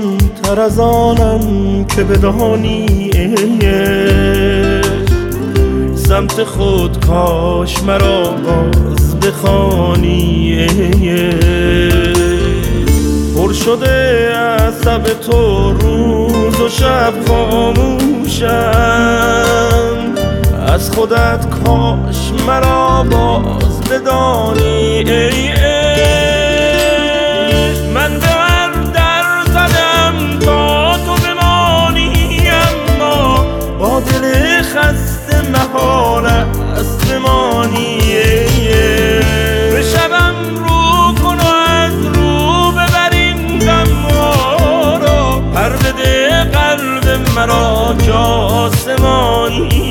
تر از آنم که بدانی سمت خود کاش مرا باز بخوانی. پر شده از شب تو روز و شب خاموشم، از خودت کاش مرا باز بدانی. من به هر در زدم تا تو بمانی، اما با دل خسته محال است بمانی. به شبم رو کن و از رو ببر این غم‌ها را، پرده ده قلب مرا که آسمانی.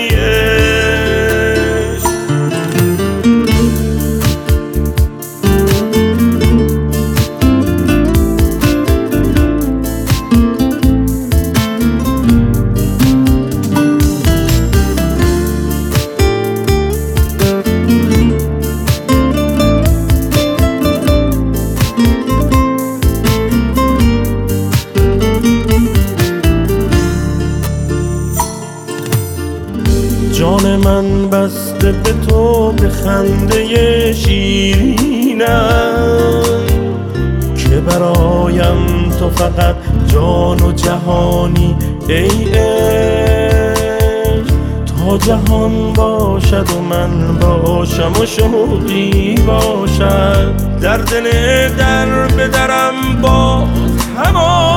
جان من بسته به تو به خنده شیرینم، که برایم تو فقط جان و جهانی. ای عشق تا جهان باشد و من باشم و شوقی باشد، در دل در به درم باز همان